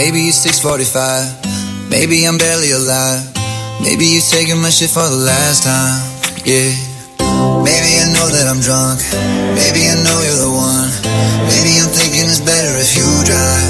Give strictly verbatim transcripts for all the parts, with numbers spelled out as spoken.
maybe it's six forty-five. Maybe I'm barely alive. Maybe you're taking my shit for the last time. Yeah. Maybe I know that I'm drunk. Maybe I know you're the one. Maybe I'm thinking it's better if you drive.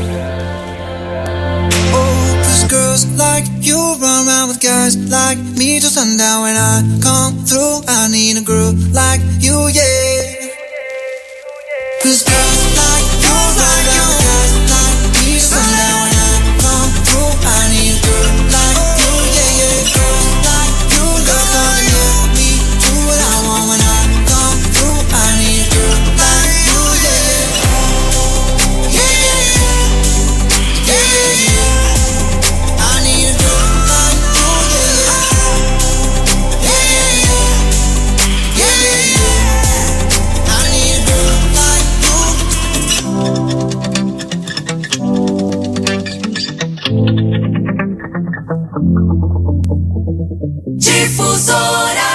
Oh, cause girls like you run around with guys like me till sundown. When I come through, I need a girl like you, yeah. Cause girls like you run around with guys like me till sundown. When I come through, I need a girl like you, yeah, yeah. Girls like you love talking to me, do what I want. When I come through, I need a girl like you, yeah. Yeah, yeah, yeah. Yeah, yeah. I need a girl like you, yeah. Yeah, yeah, yeah. Yeah, yeah. I need a girl like you. Difusora.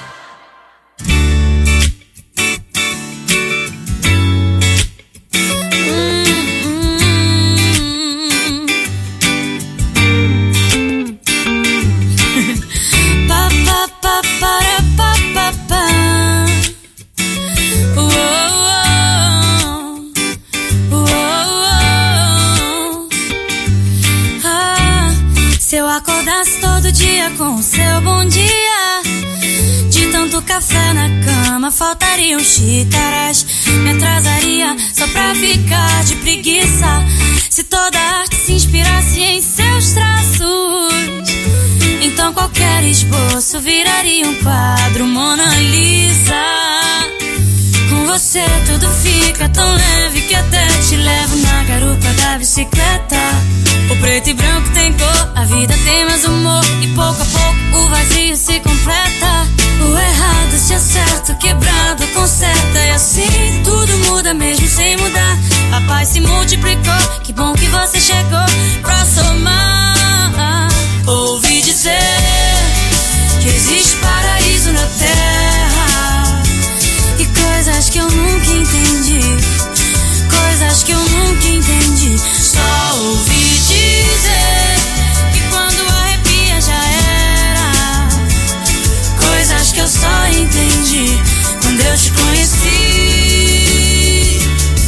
Se eu acordasse todo dia com o seu bom dia, de tanto café na cama faltariam xícaras. Me atrasaria só pra ficar de preguiça. Se toda arte se inspirasse em seus traços, então qualquer esboço viraria um quadro Mona Lisa. Com você tudo fica tão leve que até te levo na garupa da bicicleta. O preto e branco tem cor, a vida tem mais humor, e pouco a pouco o vazio se completa. O errado se acerta, o quebrado conserta, e assim tudo muda mesmo sem mudar. A paz se multiplicou, que bom que você chegou pra somar. Ouvi dizer que existe paraíso na terra, e coisas que eu nunca entendi, coisas que eu nunca entendi. Só ouvi dizer que quando arrepia já era, coisas que eu só entendi quando eu te conheci.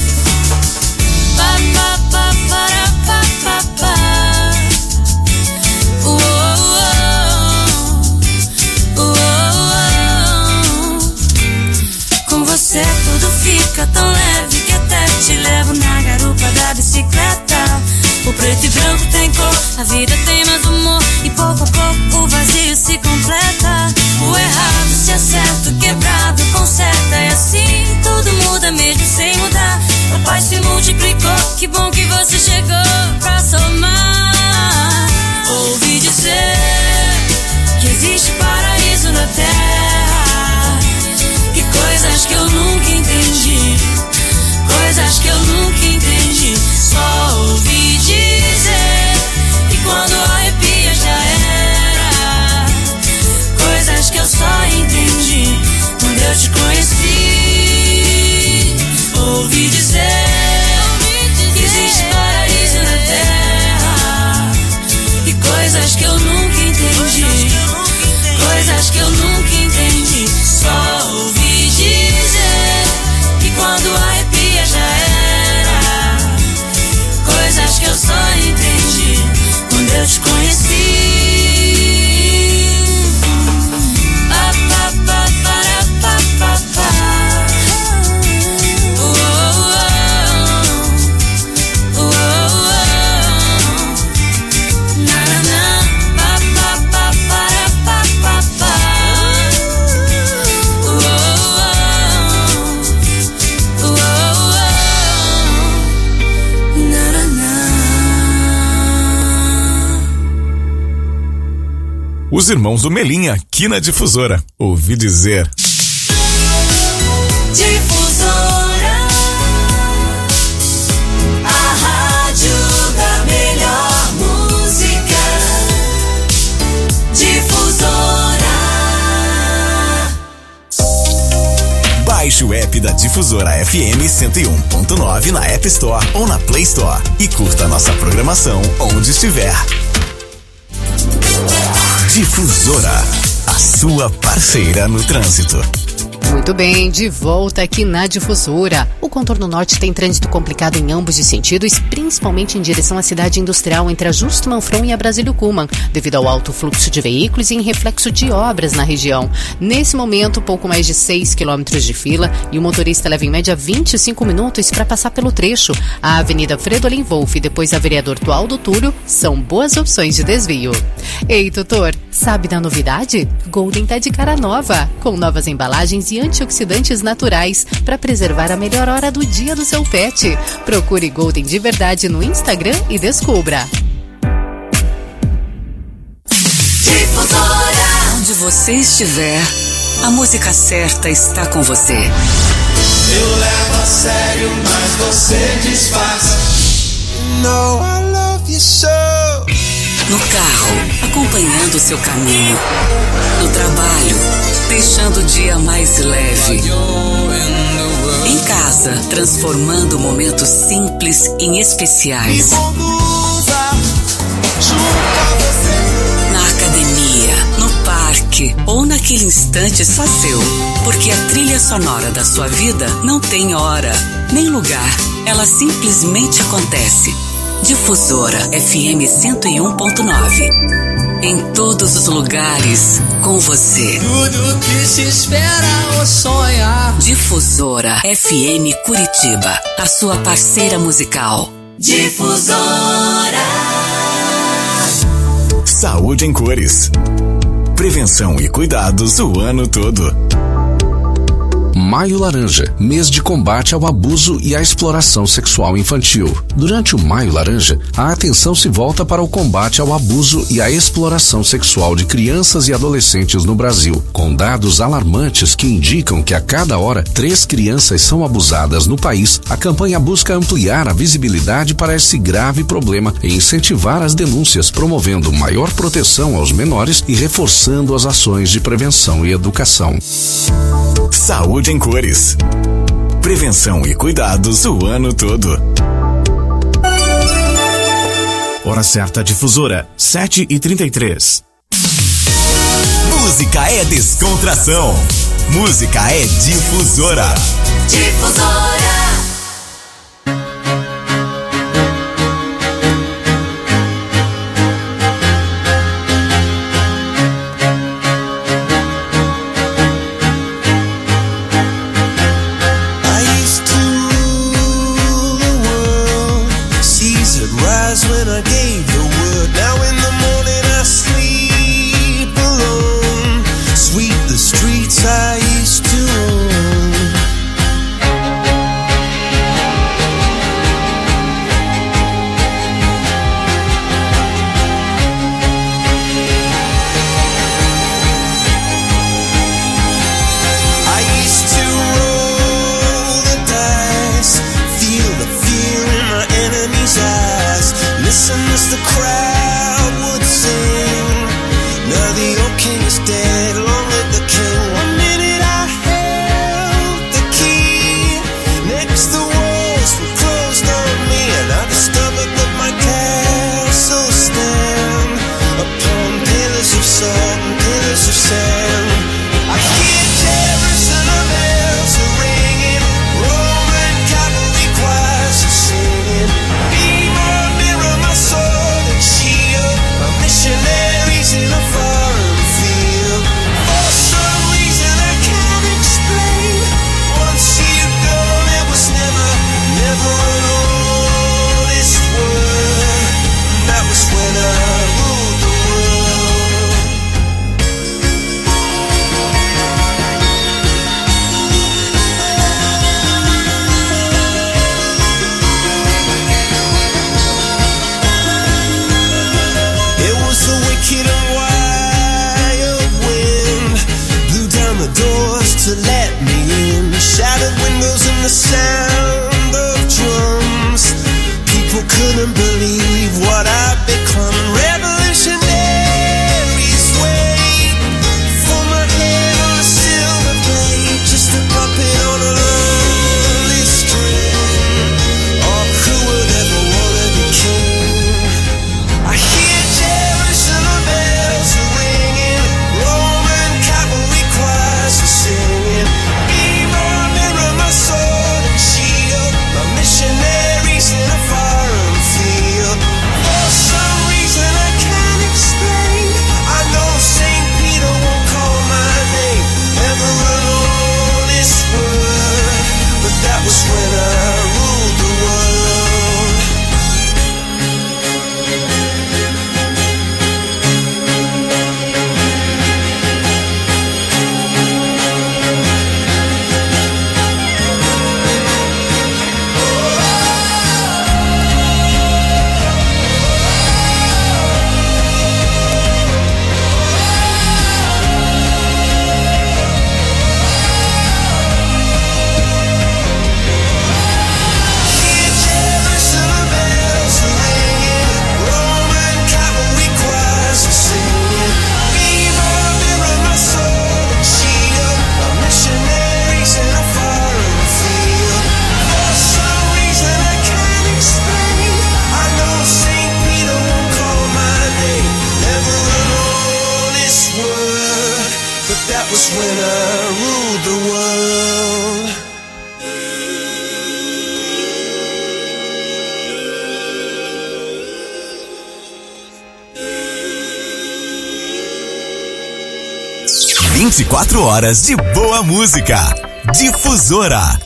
Pa, pa, pa, para, pa, pa, pa. Oh, oh, oh, oh, oh. Com você tudo fica tão leve que até te levo na garupa da bicicleta. O preto e branco tem cor, a vida tem mais humor, e pouco a pouco o vazio se completa. O errado se acerta, o quebrado conserta, e assim tudo muda mesmo sem mudar. A paz se multiplicou, que bom que você chegou pra somar. Ouvi dizer que existe paraíso na terra, e coisas que eu nunca entendi, coisas que eu nunca entendi. Só ouvi dizer que quando arrepia já era, coisas que eu só entendi quando eu te conheci. Ouvi dizer que existe paraíso na terra, e coisas que eu nunca entendi, coisas que eu nunca entendi. Só ouvi dizer que quando arrepia já era, coisas que eu só entendi quando eu te conheci. Pa, pa, pa, para, pa, pa, pa. Oh, oh, oh, oh, oh. Na, na, na. Pa, pa, pa, para, pa, pa, pa. Oh, oh, oh, oh, oh. Na, na, na. Os irmãos do Melim aqui na Difusora. Ouvi dizer. Difusora, a rádio da melhor música. Difusora. Baixe o app da Difusora F M cento e um ponto nove na App Store ou na Play Store e curta nossa programação onde estiver. Difusora, a sua parceira no trânsito. Muito bem, de volta aqui na Difusora. O contorno norte tem trânsito complicado em ambos os sentidos, principalmente em direção à cidade industrial entre a Justo Manfron e a Brasílio Cuman, devido ao alto fluxo de veículos e em reflexo de obras na região. Nesse momento, pouco mais de seis quilômetros de fila e o motorista leva em média vinte e cinco minutos para passar pelo trecho. A Avenida Fredolin Wolff e depois a Vereador Tualdo Túlio são boas opções de desvio. Ei, tutor, sabe da novidade? Golden tá de cara nova, com novas embalagens e antioxidantes naturais para preservar a melhor hora do dia do seu pet. Procure Golden de verdade no Instagram e descubra. Difusora. Onde você estiver, a música certa está com você. Eu levo a sério, mas você disfarça. You know I love you so. No carro, acompanhando o seu caminho. No trabalho, deixando o dia mais leve. Em casa, transformando momentos simples em especiais. Na academia, no parque ou naquele instante só seu. Porque a trilha sonora da sua vida não tem hora, nem lugar. Ela simplesmente acontece. Difusora F M cento e um ponto nove. Em todos os lugares, com você. Tudo que se espera ou sonhar. Difusora F M Curitiba, a sua parceira musical. Difusora. Saúde em cores. Prevenção e cuidados o ano todo. Maio Laranja, mês de combate ao abuso e à exploração sexual infantil. Durante o Maio Laranja, a atenção se volta para o combate ao abuso e à exploração sexual de crianças e adolescentes no Brasil, com dados alarmantes que indicam que a cada hora três crianças são abusadas no país. A campanha busca ampliar a visibilidade para esse grave problema e incentivar as denúncias, promovendo maior proteção aos menores e reforçando as ações de prevenção e educação. Saúde em cores. Prevenção e cuidados o ano todo. Hora certa Difusora, sete e trinta e três. Música é descontração. Música é Difusora. Difusora. On a That was when I ruled the world. vinte e quatro horas de boa música. Difusora.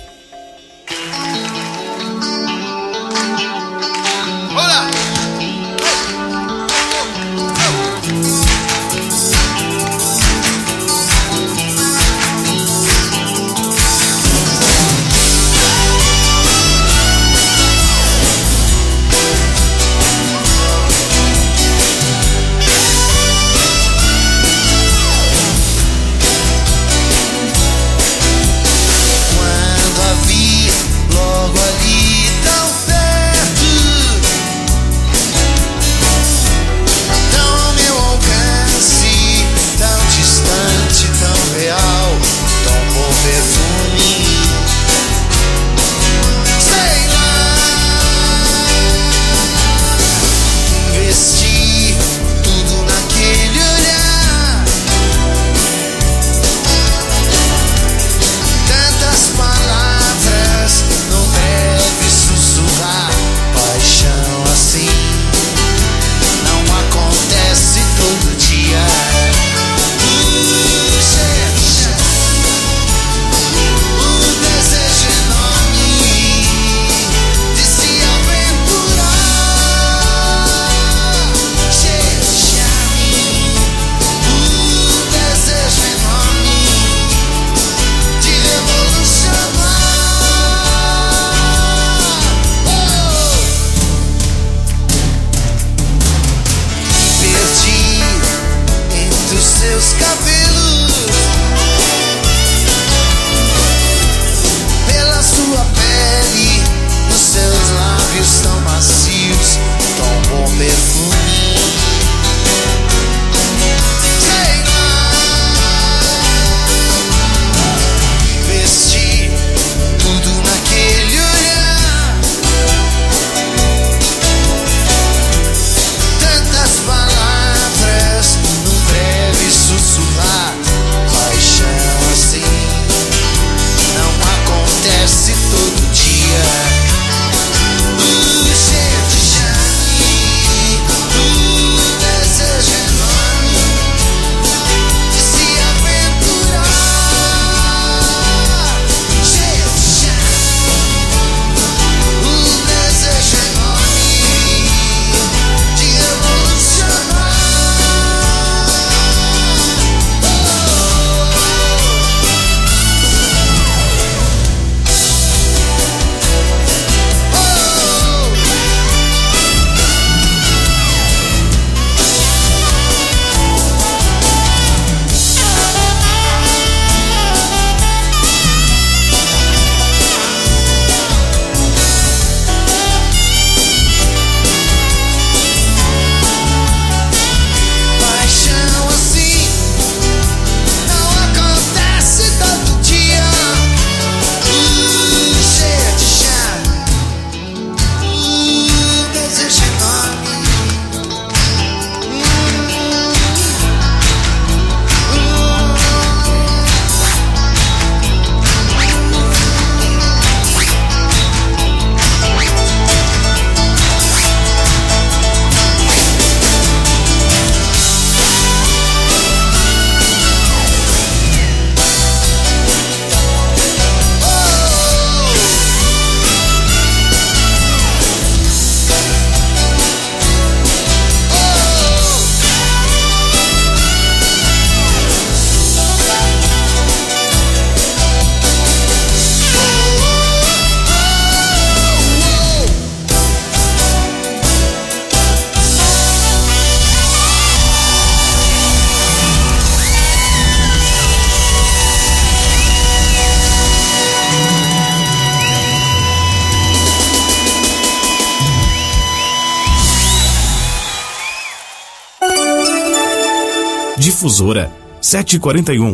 Difusora sete e quarenta e um.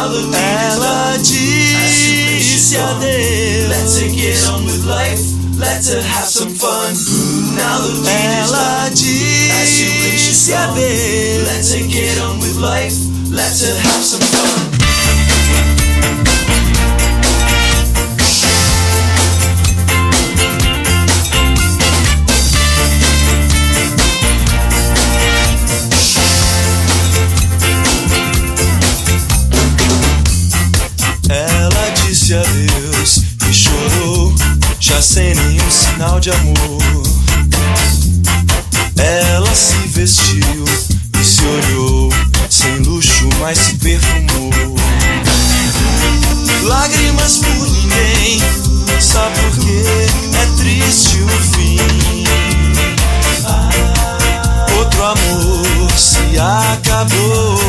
Ela disse adeus. Let's get on with life. Let's have some fun. Now the beat is Ela disse adeus. Let's get on with life. Let's have some fun. Ela disse adeus e chorou, já sem nenhum sinal de amor. Ela se vestiu e se olhou, sem luxo, mas se perfumou. Lágrimas por ninguém, só porque é triste o fim. Outro amor se acabou.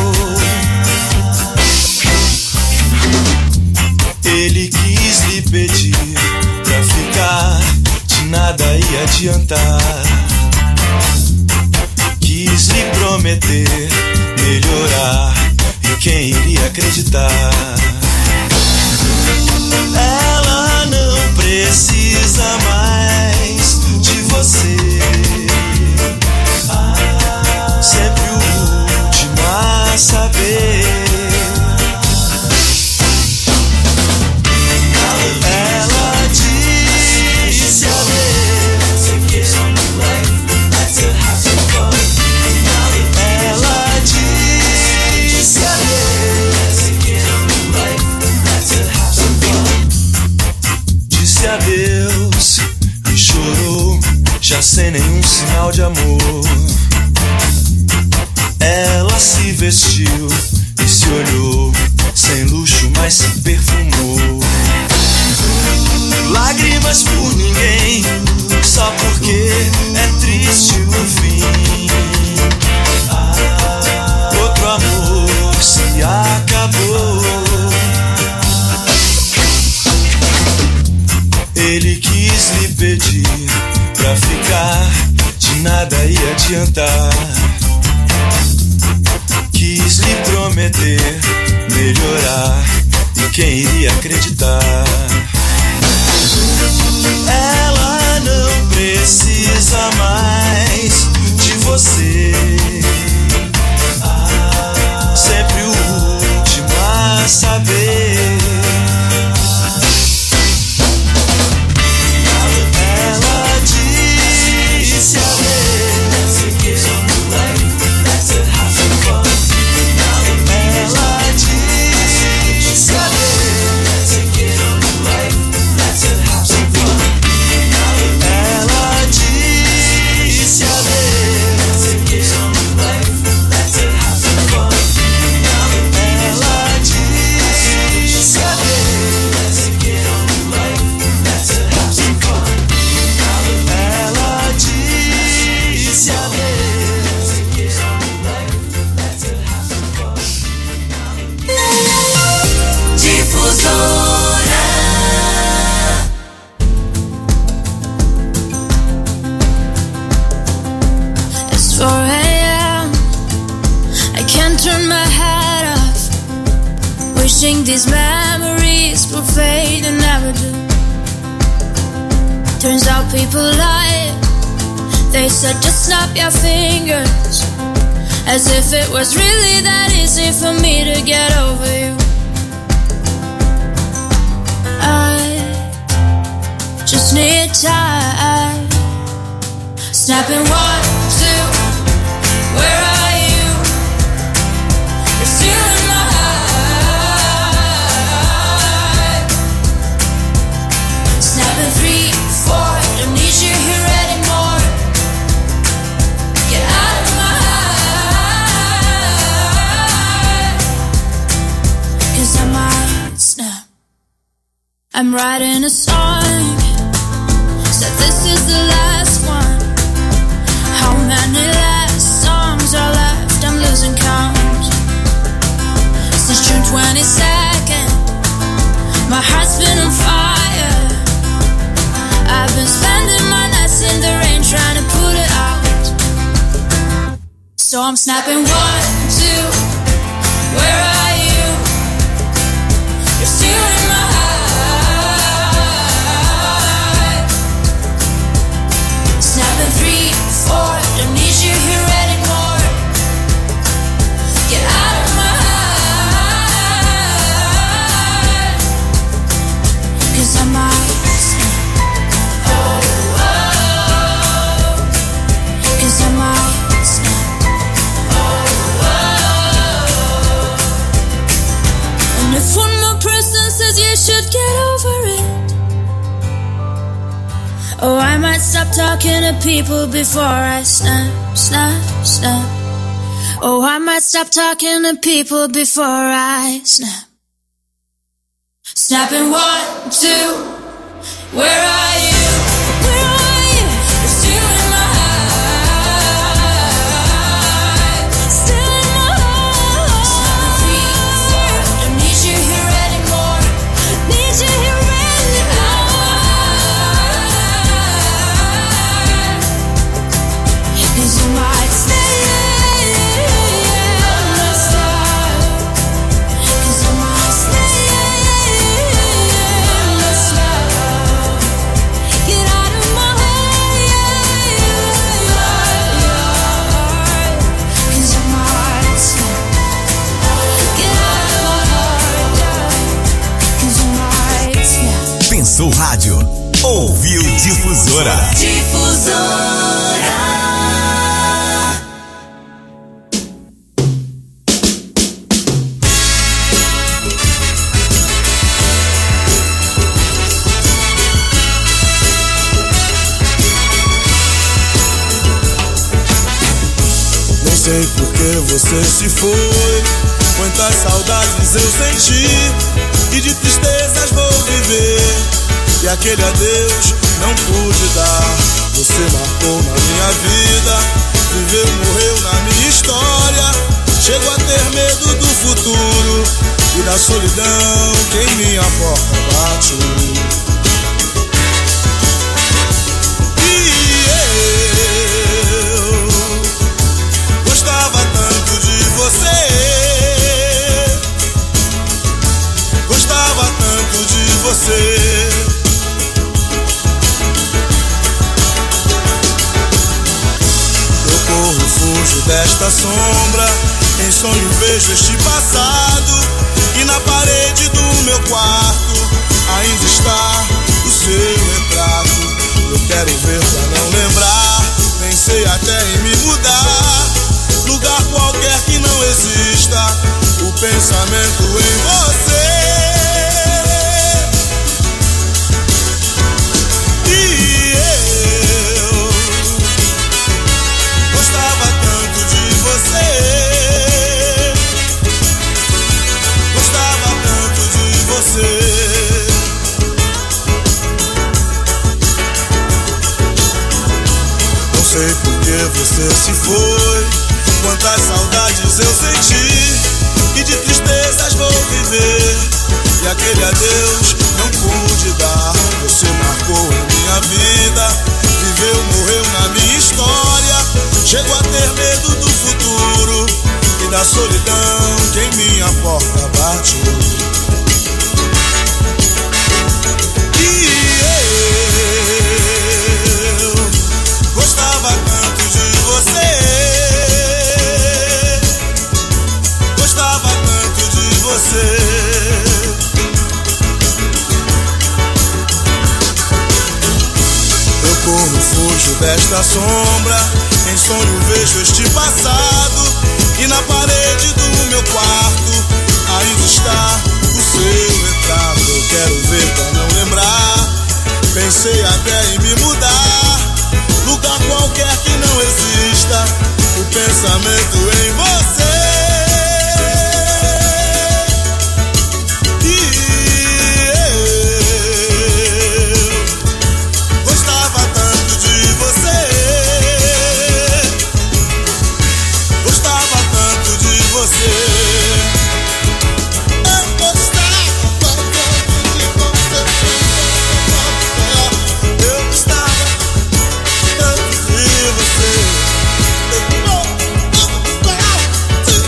Ele quis lhe pedir pra ficar, de nada ia adiantar. Quis lhe prometer melhorar, e quem iria acreditar? Ela não precisa mais de você. Sempre o último a saber. Ela disse adeus. Ela disse adeus. Disse adeus e chorou, já sem nenhum sinal de amor. Ela se vestiu e se olhou, sem luxo, mas se perfumou. Lágrimas por ninguém, só porque é triste o fim. Outro amor se acabou. Ele quis lhe pedir pra ficar, de nada ia adiantar. Quis lhe prometer melhorar, e quem iria acreditar? Ela não precisa mais de você. Sempre o último a saber. Ela disse adeus. Ela disse adeus. Ela disse Wishing these memories will fade and never do. Turns out people lie. They said just snap your fingers, as if it was really that easy for me to get over you. I just need time. Snapping one, two, where are you? You're still in my heart. Snapping three, four, don't need you here anymore. Get out of my heart, 'cause I might snap. I'm writing a song, said this is the last one. How many last songs are left? I'm losing count. Since June twenty-second, my heart's been on fire. I've been spending my nights in the rain trying to put it out. So I'm snapping one, two, where are you? Oh, I might stop talking to people before I snap, snap, snap. Oh, I might stop talking to people before I snap. Snapping one, two, where are you? Where are you? It's you in my heart. Still in my heart. Snapping three, four, don't need you here anymore. Need you here anymore. Cause you might stay. Pensou Rádio. Ouviu Difusora. Difusora. Nem sei por que você se foi. Quantas saudades eu senti e de tristezas vou viver. E aquele adeus não pude dar. Você marcou na minha vida, viveu, morreu na minha história. Chego a ter medo do futuro e da solidão que em minha porta bate. E eu gostava tanto de você, gostava tanto de você. Eu corro, fujo desta sombra, em sonho vejo este passado, e na parede do meu quarto ainda está o seu retrato. Eu quero ver pra não lembrar, pensei até em me mudar, lugar qualquer que não exista o pensamento em você. E eu gostava tanto de você, gostava tanto de você. Não sei por que você se foi, quantas saudades eu senti e de tristezas vou viver. E aquele adeus não pude dar. Você marcou em minha vida, viveu, morreu na minha história. Chego a ter medo do futuro e da solidão que em minha porta bate. E eu gostava tanto de você, gostava tanto de você. Eu corro, fujo desta sombra, em sonho vejo este passado, e na parede do meu quarto ainda está o seu retrato. Eu quero ver pra não lembrar, pensei até em me mudar, lugar qualquer que não exista o pensamento em você. E eu gostava tanto de você, gostava tanto de você. Eu gostava tanto de você, eu gostava tanto de você.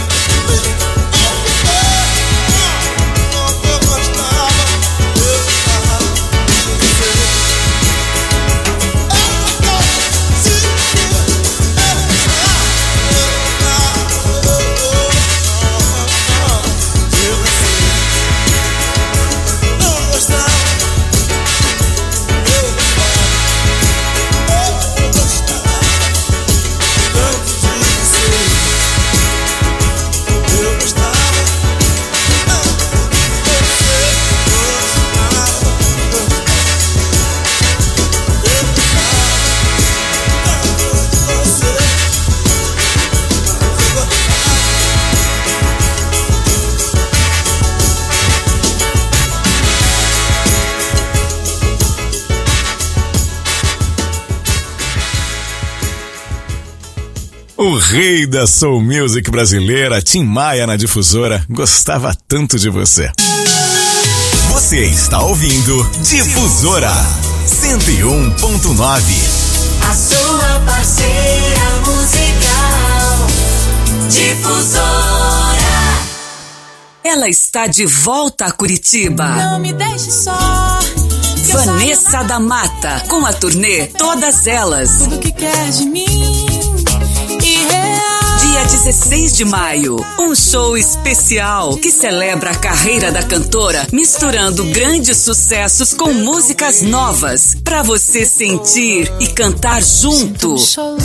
O rei da soul music brasileira, Tim Maia na Difusora, gostava tanto de você. Você está ouvindo Difusora cento e um ponto nove. A sua parceira musical, Difusora. Ela está de volta a Curitiba. Não me deixe só. Vanessa da Mata, com a turnê Todas Elas. Tudo que quer de mim e real. Dia dezesseis de maio, um show especial que celebra a carreira da cantora, misturando grandes sucessos com músicas novas, pra você sentir e cantar junto.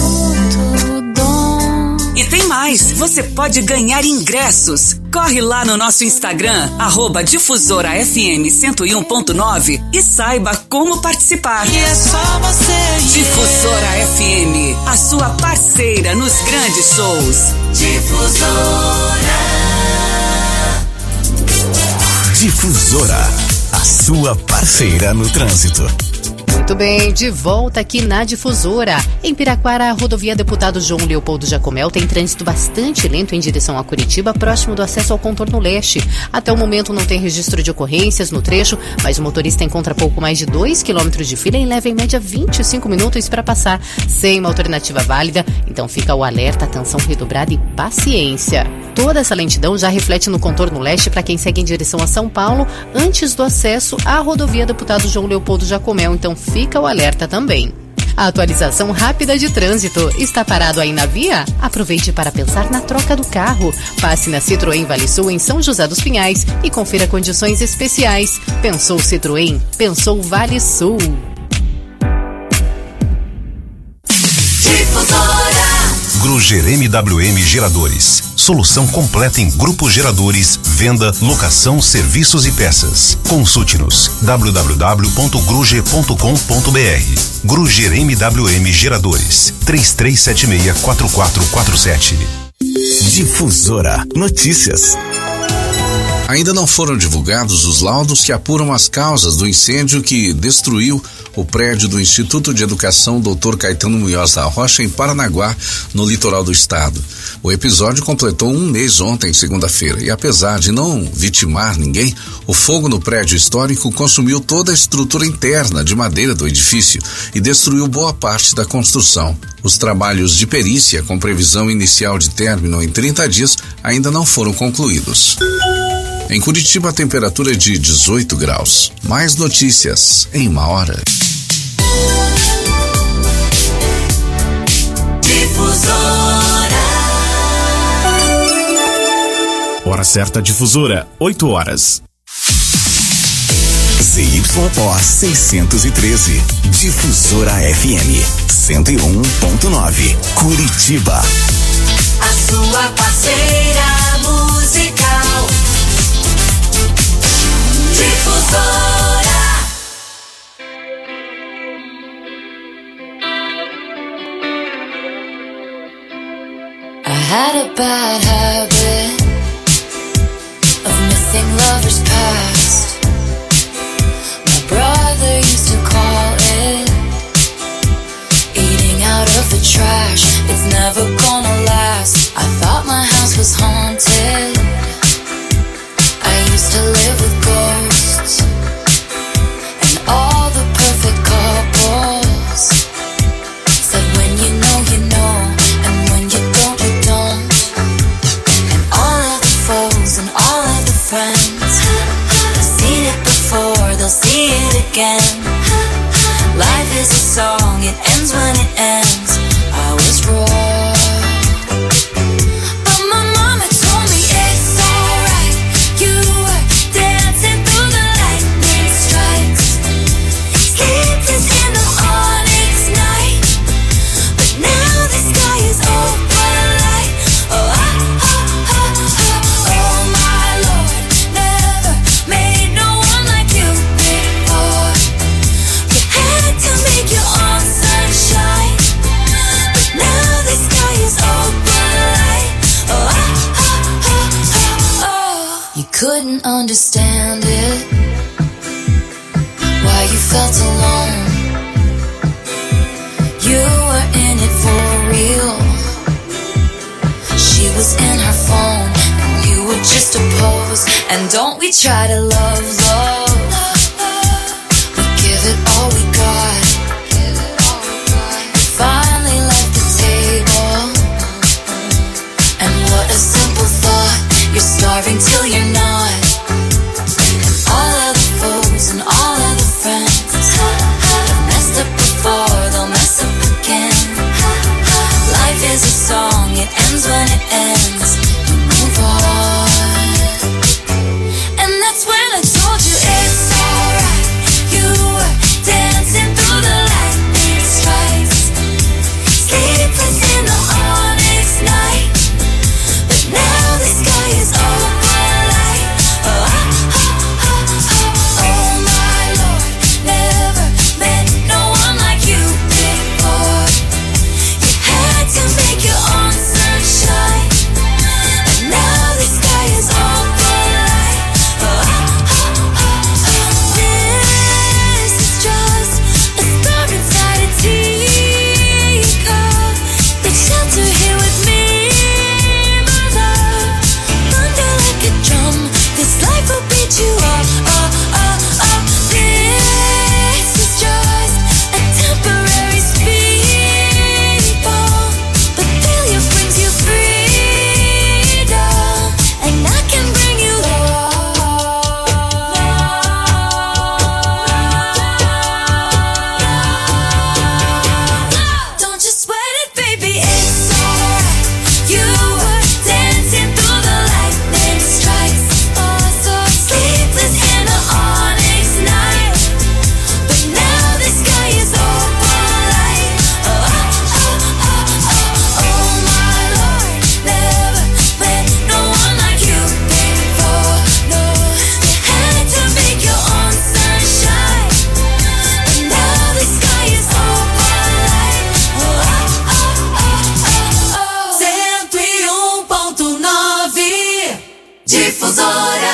E tem mais, você pode ganhar ingressos. Corre lá no nosso Instagram, arroba Difusora F M cento e um ponto nove e saiba como participar. E é só você. Difusora F M, a sua parceira nos grandes shows. Difusora. Difusora, a sua parceira no trânsito. Muito bem, de volta aqui na Difusora. Em Piraquara, a rodovia Deputado João Leopoldo Jacomel tem trânsito bastante lento em direção a Curitiba, próximo do acesso ao contorno leste. Até o momento não tem registro de ocorrências no trecho, mas o motorista encontra pouco mais de dois quilômetros de fila e leva em média vinte e cinco minutos para passar, sem uma alternativa válida. Então fica o alerta, atenção redobrada e paciência. Toda essa lentidão já reflete no contorno leste para quem segue em direção a São Paulo, antes do acesso à rodovia Deputado João Leopoldo Jacomel. Então fica o alerta também. A atualização rápida de trânsito. Está parado aí na via? Aproveite para pensar na troca do carro. Passe na Citroën Vale Sul em São José dos Pinhais e confira condições especiais. Pensou Citroën? Pensou Vale Sul. Gruger M W M Geradores. Solução completa em grupos geradores, venda, locação, serviços e peças. Consulte-nos w w w ponto gruger ponto com ponto b r. Gruger M W M Geradores. três três sete seis quatro quatro quatro sete. Difusora Notícias. Ainda não foram divulgados os laudos que apuram as causas do incêndio que destruiu o prédio do Instituto de Educação doutor Caetano Munhoz da Rocha, em Paranaguá, no litoral do estado. O episódio completou um mês ontem, segunda-feira, e apesar de não vitimar ninguém, o fogo no prédio histórico consumiu toda a estrutura interna de madeira do edifício e destruiu boa parte da construção. Os trabalhos de perícia, com previsão inicial de término em trinta dias, ainda não foram concluídos. Em Curitiba, a temperatura é de dezoito graus. Mais notícias em uma hora. Difusora. Hora certa, Difusora, oito horas. Z Y O seiscentos e treze, Difusora F M cento e um ponto nove, Curitiba. A sua parceira musical, Difusora. I had a bad habit of missing lovers past. My brother used to call it eating out of the trash. It's never gonna last. I thought my house was haunted. I used to live with ghosts and all the perfect couples said when you know you know, and when you don't you don't. And all of the foes and all of the friends, they've seen it before, they'll see it again. Life is a song, it ends when it ends. I was wrong, but my mama told me it's alright. You were dancing through the lightning strikes, sleepless in the onyx night, but now the sky is open light. Oh, ah, ah, ah, ah, oh my Lord, never made no one like you before. You had to make your own sunshine, but now the sky is open light. Oh, ah, ah, ah, ah, oh. You couldn't understand it, why you felt alone. You were in it for real, And don't we try to love, love, we give it all we got. We finally left the table, and what a simple thought. You're starving till you're not. And all of the foes and all of the friends have messed up before, they'll mess up again. Life is a song, it ends when it ends. You move on. And that's when I told you it's alright. You were dancing through the lightning strikes, sleepless in the onyx night. But now the sky is open light. Oh, oh, oh, oh, oh, oh my Lord, never met no one like you before. You had to make your own sunshine, and now the sky is open light. Oh, oh, oh, oh, oh. This is just a star inside a teacup. Take shelter here with me, my love. Thunder like a drum, this life will beat you up. Oh, oh, oh. This is just a temporary speed bump, but failure brings you freedom, and I can bring you love. Don't you sweat it, baby, it's alright. You were dancing through the lightning strikes, oh, so sleepless in the onyx night. But now the sky is open light. Oh, oh, oh, oh, oh, oh my Lord, never met no one like you before. No, you had to make your own sunshine, but now the sky is open light. Oh, oh, oh, oh, oh. cento e um ponto nove Difusora.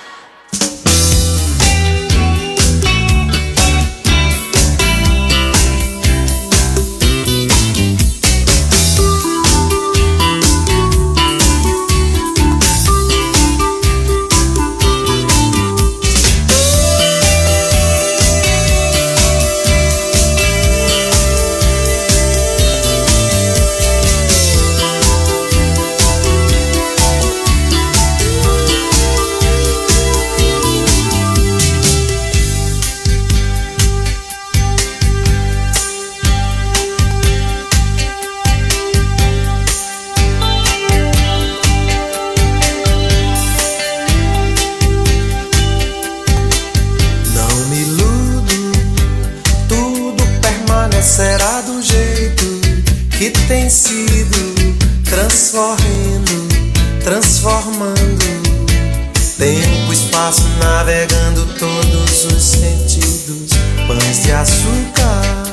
Não me iludo, tudo permanecerá do jeito que tem sido, transcorrendo, transformando. Tempo, espaço, navegando todos os sentidos. Pães de açúcar,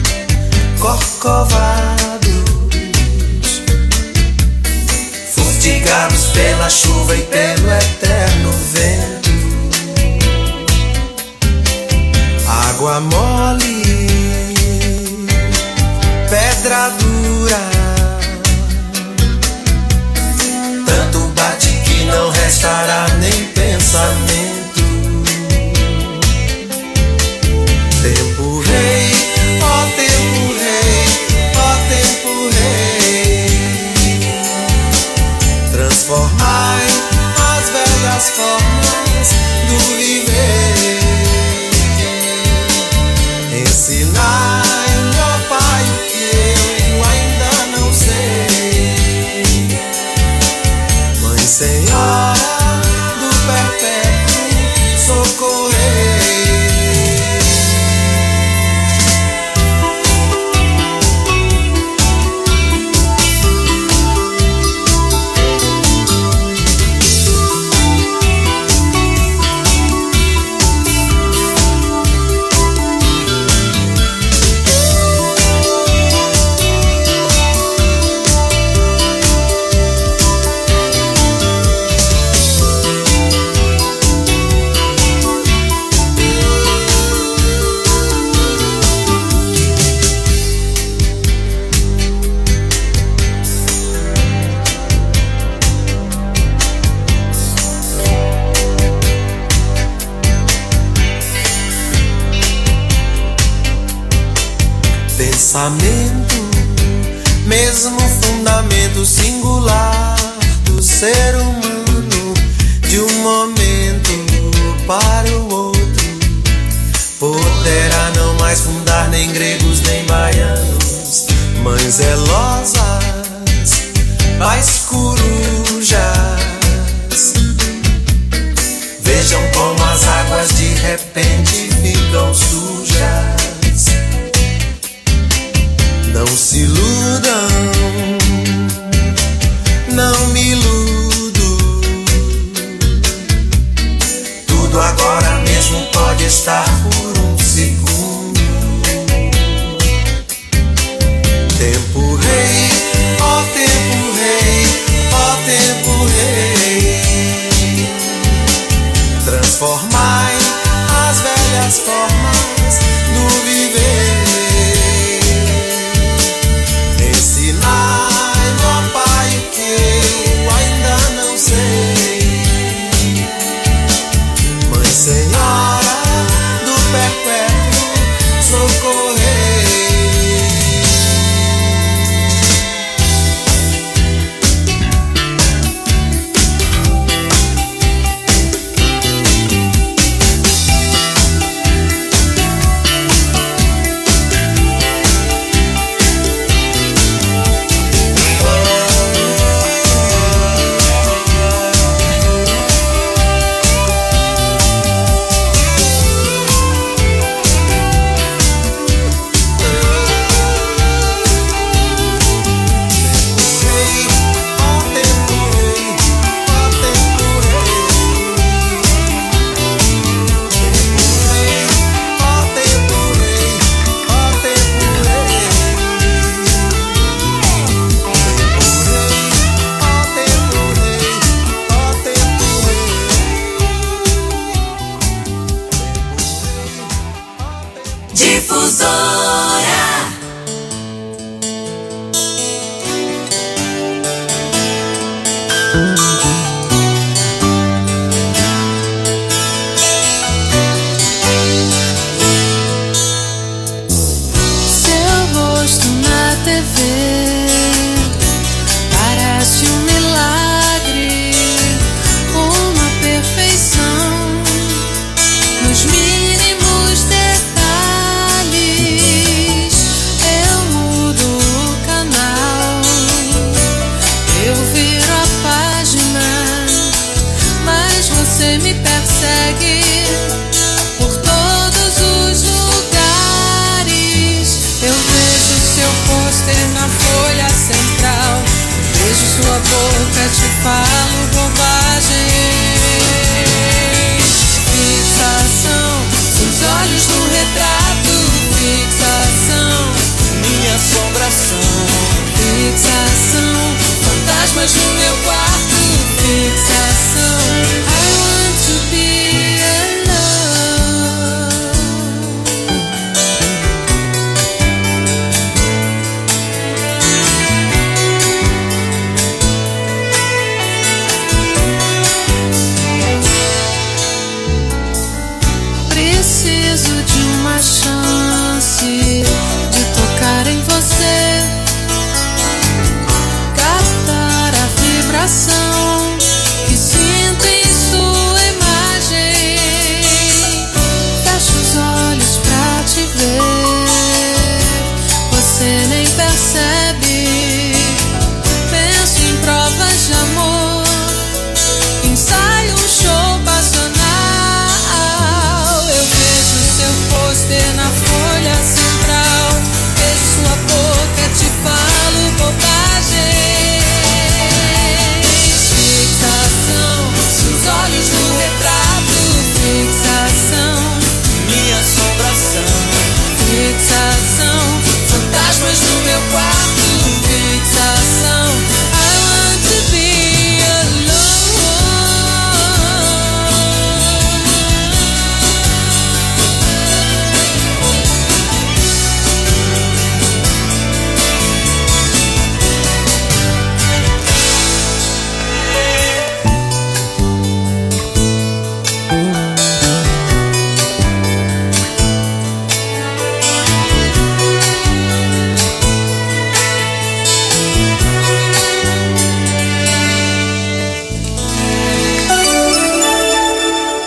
corcovados, fustigados pela chuva e pelo eterno vento. Água mole, pedra dura, tanto bate que não restará nem pensamento. Tempo rei, ó tempo rei, ó tempo rei, transformai as velhas formas do viver. Ensinai, ó Pai, o que eu ainda não sei. Mãe Senhora do perpétuo socorrei. pensamento, mesmo fundamento singular do ser humano, de um momento para o outro, poderá não mais fundar nem gregos nem baianos, mães zelosas, pais corujas. Vejam como as águas de repente ficam sujas. Não se iludam, não me iludo. Tudo agora mesmo pode estar por um segundo. Tempo rei, ó tempo rei, ó tempo rei, transformai as velhas formas no viver. Ensinai-me, ó Pai, o que eu ainda não sei. Mãe Senhora do perpétuo socorrei.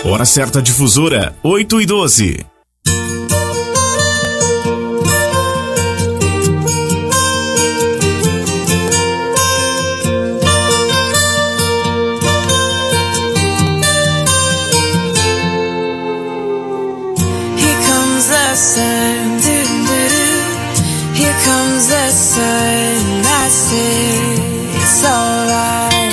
Hora certa difusora, oito e doze. Sun, doo, doo, doo. Here comes the sun. I say it's alright,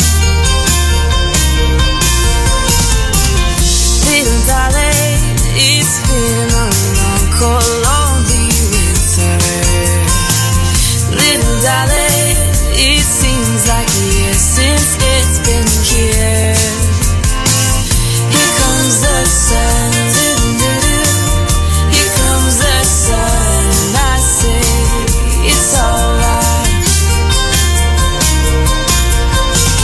little darling. It's been a long, cold, lonely winter, little darling. It seems like years since it's been here. Here comes the sun. Doo, doo, doo. The sun, I say it's alright.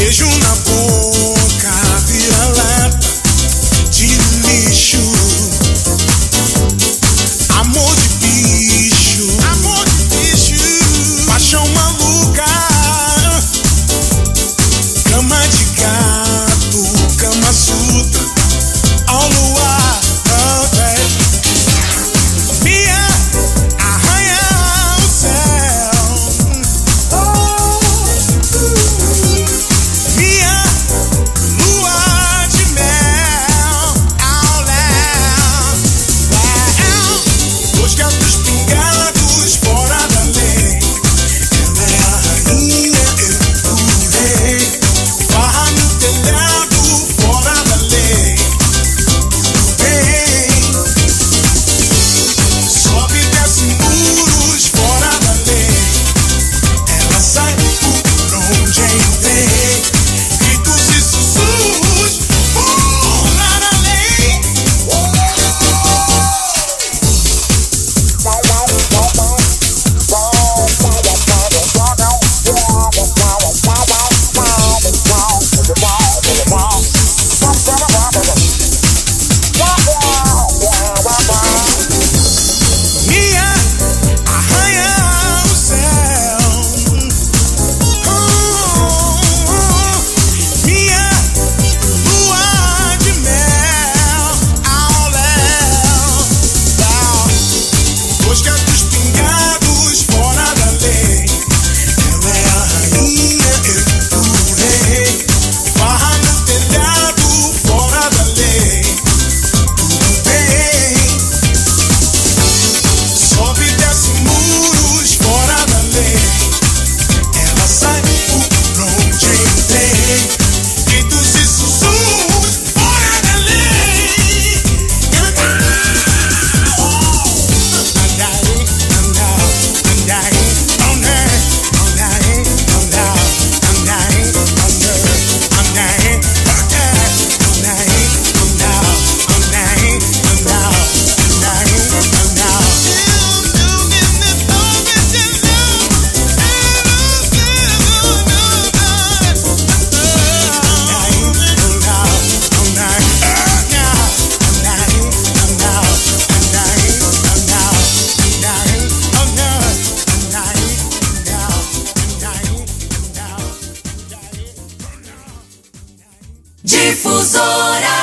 Beijo na boca, vira-lata de lixo. Amor de bicho, amor de bicho. Paixão maluca, cama de gato, cama sutra, ao luar, okay. Minha arranha o céu, oh, minha lua de mel, ao léu, léu. Dois gatos pingados fora da lei. Ela é a rainha, eu o rei. Farra no telhado fora da lei. Vem, sobe e desce muros fora da lei. Ela sai por onde entrei. Gritos e sussurros fora da lei. Minha arranha o céu, oh, minha lua de mel, ao léu, léu. Dois gatos pingados fora da lei. Ela é a rainha, eu o rei. Farra no telhado fora da lei. Tudo bem, sobe e desce muros fora da lei. Ela sai por onde entrei. Gritos e sussurros fora da lei. Andai, andai, andai, andai, andai, andai, andai, andai, Difusora.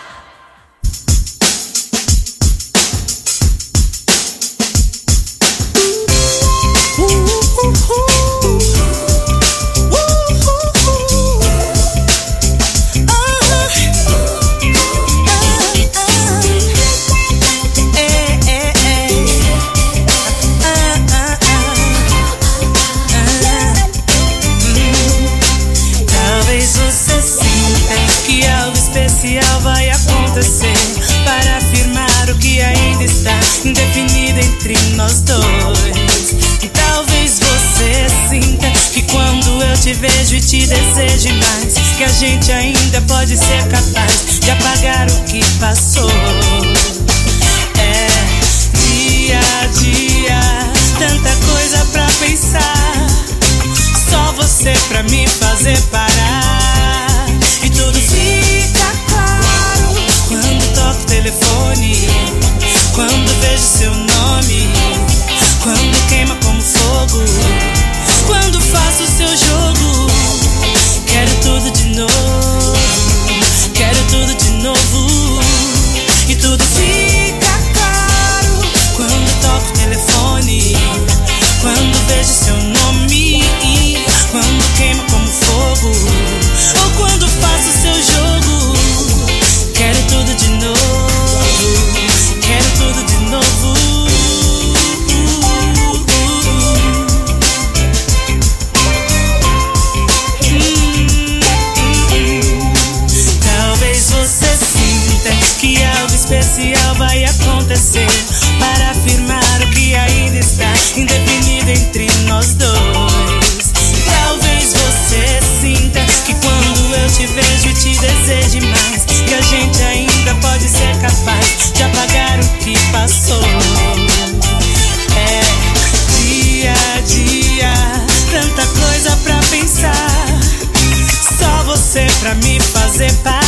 Talvez você sinta que algo especial vai acontecer para afirmar o que ainda está indefinido entre nós dois. E talvez você sinta que quando eu te vejo e te deseje mais, que a gente ainda pode ser capaz de apagar o que passou. É dia a dia, tanta coisa pra pensar, só você pra me fazer parar. E tudo fica claro quando toco o telefone, quando vejo seu nome, quando queima como fogo, quando faço seu jogo. Quero tudo de novo, quero tudo de novo. E tudo fica claro quando toco o telefone, quando vejo seu nome, quando queima como fogo, pra me fazer parar.